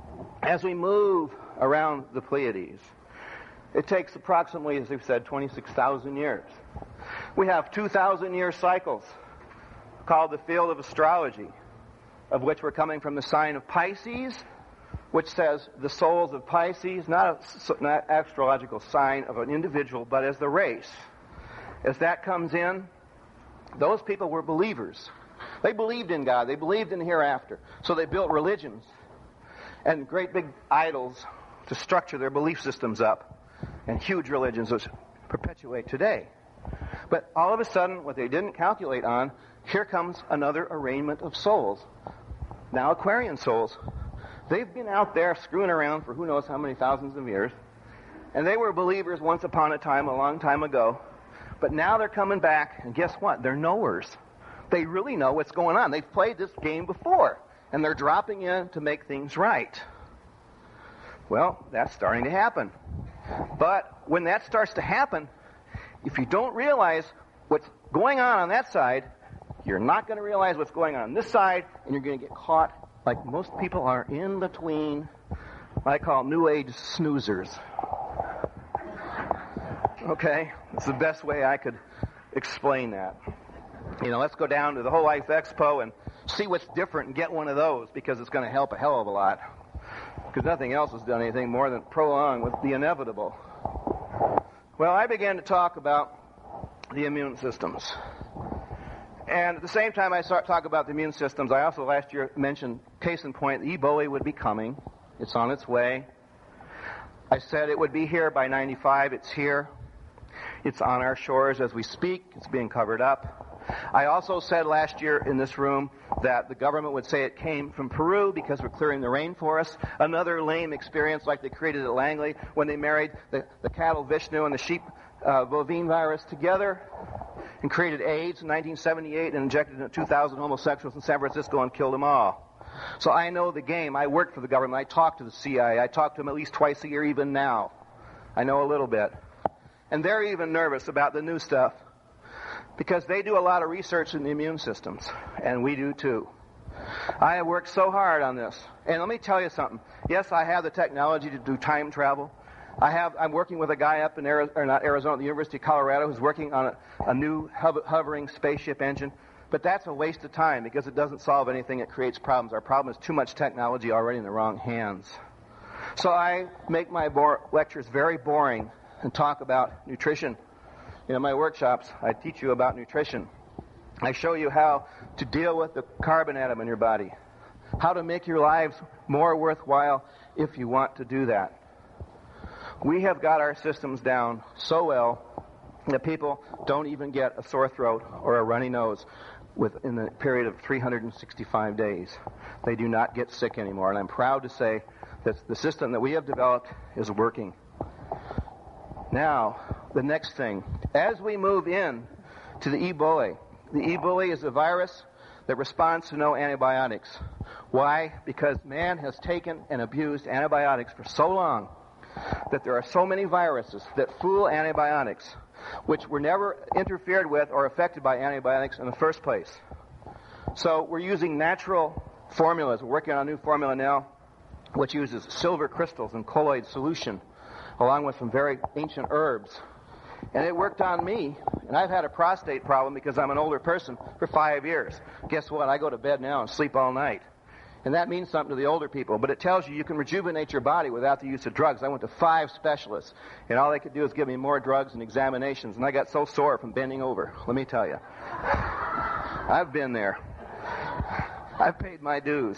H: it takes approximately, as we've said, 26,000 years. We have 2,000-year cycles called the field of astrology, of which we're coming from the sign of Pisces, which says the souls of Pisces, not an astrological sign of an individual, but as the race. As that comes in, those people were believers. They believed in God. They believed in the hereafter. So they built religions and great big idols to structure their belief systems up, and huge religions which perpetuate today. But all of a sudden, what they didn't calculate on, here comes another arraignment of souls. Now Aquarian souls. They've been out there screwing around for who knows how many thousands of years. And they were believers once upon a time, a long time ago. But now they're coming back, and guess what? They're knowers. They really know what's going on. They've played this game before, and they're dropping in to make things right. Well, that's starting to happen. But when that starts to happen, if you don't realize what's going on that side, you're not going to realize what's going on this side, and you're going to get caught like most people are in between what I call New Age snoozers. Okay? It's the best way I could explain that. You know, let's go down to the Whole Life Expo and see what's different and get one of those, because it's going to help a hell of a lot. Because nothing else has done anything more than prolong with the inevitable. Well, I began to talk about the immune systems. And at the same time I talk about the immune systems, I also last year mentioned, case in point, Ebola would be coming. It's on its way. I said it would be here by 95. It's here. It's on our shores as we speak. It's being covered up. I also said last year in this room that the government would say it came from Peru because we're clearing the rainforest. Another lame experience like they created at Langley when they married the cattle Vishnu and the sheep bovine virus together and created AIDS in 1978 and injected it into 2,000 homosexuals in San Francisco and killed them all. So I know the game. I worked for the government. I talked to the CIA. I talk to them at least twice a year even now. I know a little bit. And they're even nervous about the new stuff because they do a lot of research in the immune systems, and we do too. I have worked so hard on this. And let me tell you something. Yes, I have the technology to do time travel. I'm working with a guy up in the University of Colorado who's working on a new hovering spaceship engine. But that's a waste of time because it doesn't solve anything. It creates problems. Our problem is too much technology already in the wrong hands. So I make my lectures very boring and talk about nutrition. In my workshops, I teach you about nutrition. I show you how to deal with the carbon atom in your body, how to make your lives more worthwhile if you want to do that. We have got our systems down so well that people don't even get a sore throat or a runny nose within the period of 365 days. They do not get sick anymore, and I'm proud to say that the system that we have developed is working. Now, the next thing. As we move in to the Ebola is a virus that responds to no antibiotics. Why? Because man has taken and abused antibiotics for so long that there are so many viruses that fool antibiotics, which were never interfered with or affected by antibiotics in the first place. So we're using natural formulas. We're working on a new formula now which uses silver crystals in colloid solution along with some very ancient herbs. And it worked on me, and I've had a prostate problem because I'm an older person for 5 years. Guess what? I go to bed now and sleep all night. And that means something to the older people, but it tells you can rejuvenate your body without the use of drugs. I went to 5 specialists, and all they could do is give me more drugs and examinations, and I got so sore from bending over, let me tell you. I've been there. I've paid my dues.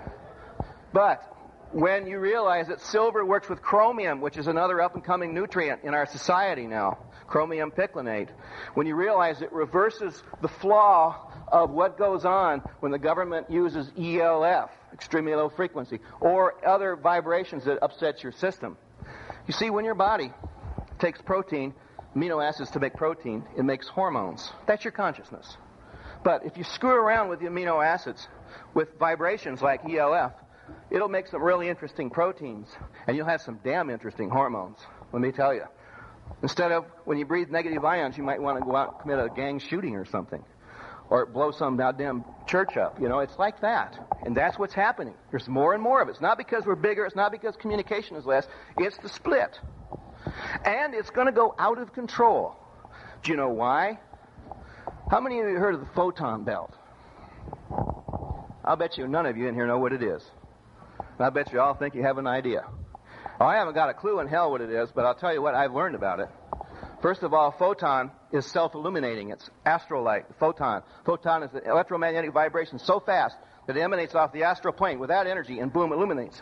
H: But when you realize that silver works with chromium, which is another up-and-coming nutrient in our society now, chromium picolinate, when you realize it reverses the flaw of what goes on when the government uses ELF, extremely low frequency, or other vibrations that upset your system. You see, when your body takes protein, amino acids to make protein, it makes hormones. That's your consciousness. But if you screw around with the amino acids with vibrations like ELF, it'll make some really interesting proteins, and you'll have some damn interesting hormones, let me tell you. Instead of, when you breathe negative ions, you might want to go out and commit a gang shooting or something, or blow some goddamn church up. You know, it's like that. And that's what's happening. There's more and more of it. It's not because we're bigger. It's not because communication is less. It's the split. And it's going to go out of control. Do you know why? How many of you have heard of the photon belt? I'll bet you none of you in here know what it is. And I bet you all think you have an idea. Well, I haven't got a clue in hell what it is, but I'll tell you what I've learned about it. First of all, photon is self-illuminating. It's astrolight, photon. Photon is the electromagnetic vibration so fast that it emanates off the astral plane with that energy, and boom, illuminates it.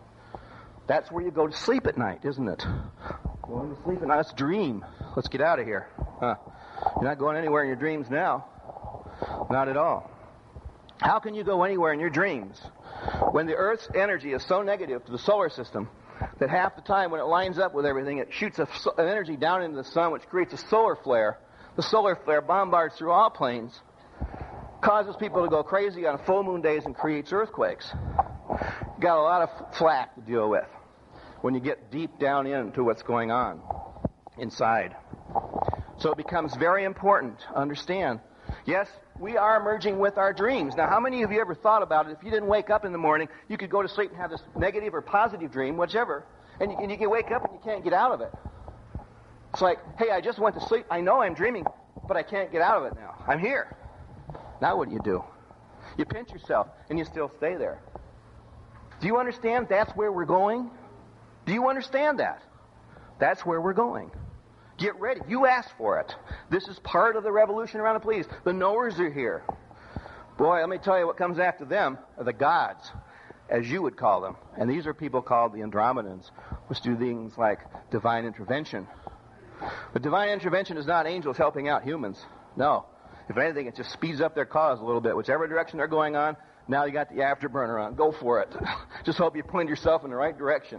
H: That's where you go to sleep at night, isn't it? Going to sleep at night. Let's dream. Let's get out of here. You're not going anywhere in your dreams now. Not at all. How can you go anywhere in your dreams when the Earth's energy is so negative to the solar system that half the time when it lines up with everything, it shoots an energy down into the sun, which creates a solar flare. The solar flare bombards through all planes, causes people to go crazy on full moon days, and creates earthquakes. Got a lot of flack to deal with when you get deep down into what's going on inside. So it becomes very important to understand, yes, we are merging with our dreams. Now, how many of you ever thought about it? If you didn't wake up in the morning, you could go to sleep and have this negative or positive dream, whichever, and you can wake up and you can't get out of it. It's like, hey, I just went to sleep. I know I'm dreaming, but I can't get out of it now. I'm here. Now what do? You pinch yourself, and you still stay there. Do you understand that's where we're going? Do you understand that? That's where we're going. Get ready. You asked for it. This is part of the revolution around the Pleiades. The knowers are here. Boy, let me tell you what comes after them are the gods, as you would call them. And these are people called the Andromedans, which do things like divine intervention. But divine intervention is not angels helping out humans. No. If anything, it just speeds up their cause a little bit. Whichever direction they're going on, now you got the afterburner on. Go for it. Just hope you point yourself in the right direction.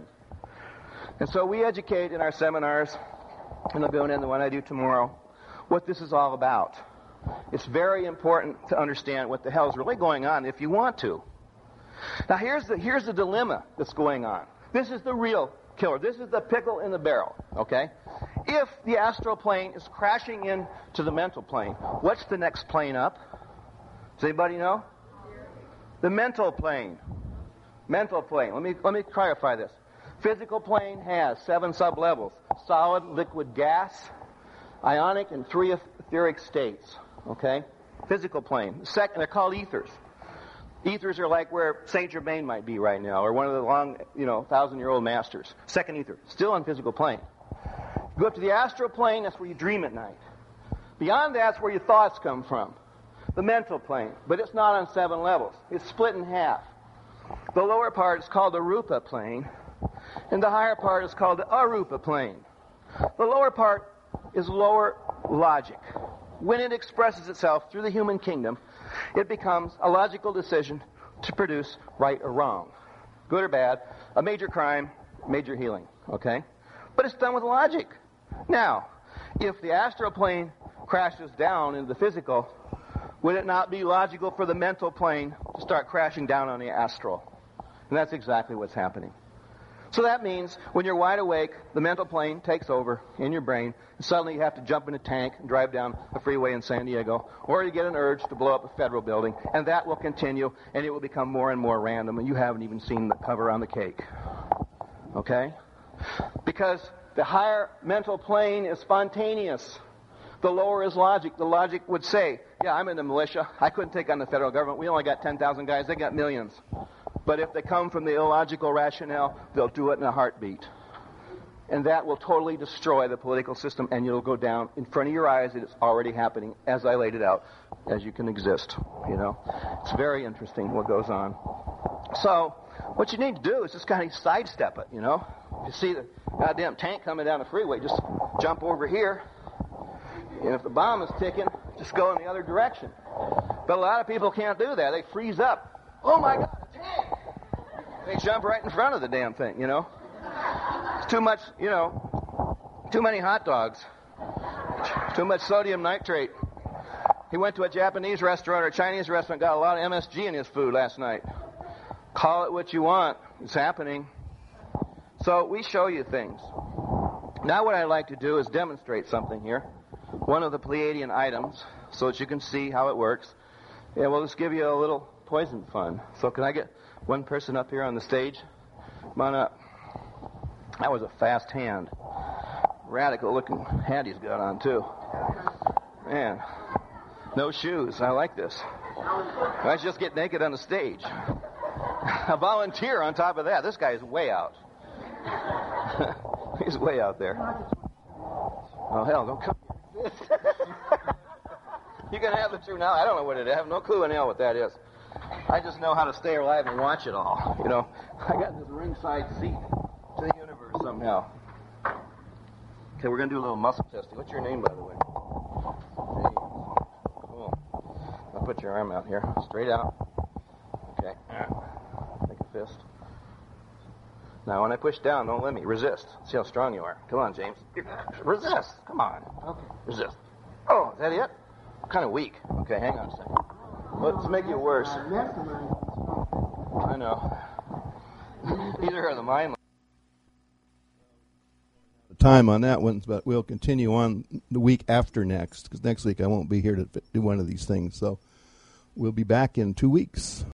H: And so we educate in our seminars, in Laguna and the one I do tomorrow, what this is all about. It's very important to understand what the hell is really going on if you want to. Now here's the dilemma that's going on. This is the real killer. This is the pickle in the barrel, okay? If the astral plane is crashing into the mental plane, what's the next plane up? Does anybody know? The mental plane. Mental plane. Let me clarify this. Physical plane has 7 sublevels: solid, liquid, gas, ionic, and 3 etheric states. Okay? Physical plane. Second, they're called ethers. Ethers are like where Saint Germain might be right now, or one of the long, 1,000-year-old masters. Second ether, still on physical plane. You go up to the astral plane, that's where you dream at night. Beyond that's where your thoughts come from. The mental plane, but it's not on 7 levels. It's split in half. The lower part is called the Rupa plane, and the higher part is called the Arupa plane. The lower part is lower logic. When it expresses itself through the human kingdom, it becomes a logical decision to produce right or wrong, good or bad, a major crime, major healing, okay? But it's done with logic. Now, if the astral plane crashes down into the physical, would it not be logical for the mental plane to start crashing down on the astral? And that's exactly what's happening. So that means when you're wide awake, the mental plane takes over in your brain, and suddenly you have to jump in a tank and drive down the freeway in San Diego, or you get an urge to blow up a federal building, and that will continue, and it will become more and more random, and you haven't even seen the cover on the cake. Okay? Because the higher mental plane is spontaneous. The lower is logic. The logic would say, yeah, I'm in the militia. I couldn't take on the federal government. We only got 10,000 guys. They got millions. But if they come from the illogical rationale, they'll do it in a heartbeat. And that will totally destroy the political system, and it'll go down in front of your eyes. It is already happening, as I laid it out. as you can exist, you know. It's very interesting what goes on. So what you need to do is just kind of sidestep it, you know. If you see the goddamn tank coming down the freeway, just jump over here. And if the bomb is ticking, just go in the other direction. But a lot of people can't do that. They freeze up. Oh, my God, a tank! They jump right in front of the damn thing, you know. It's too much, you know, too many hot dogs. Too much sodium nitrate. He went to a Japanese restaurant or a Chinese restaurant, got a lot of MSG in his food last night. Call it what you want. It's happening. So we show you things. Now what I'd like to do is demonstrate something here. One of the Pleiadian items, so that you can see how it works. And we'll just give you a little poison fun. So can I get one person up here on the stage? Come on up. That was a fast hand. Radical looking hat he's got on too. Man. No shoes. I like this. Let's just get naked on the stage. A volunteer on top of that. This guy is way out. He's way out there. Oh, hell, don't come. You can have the truth now. I don't know what it is. I have no clue in hell what that is. I just know how to stay alive and watch it all. You know, I got this ringside seat to the universe somehow. Okay, we're going to do a little muscle testing. What's your name, by the way? Hey. Cool. I'll put your arm out here. Straight out. Okay. Make a fist. Now, when I push down, don't let me. Resist. See how strong you are. Come on, James. Resist. Come on. Okay. Resist. Oh, is that it? Kind of weak. Okay, hang on a second. Let's make it worse. I know. Either are the mind.
A: Time on that one, but we'll continue on the week after next, because next week I won't be here to do one of these things. So we'll be back in 2 weeks.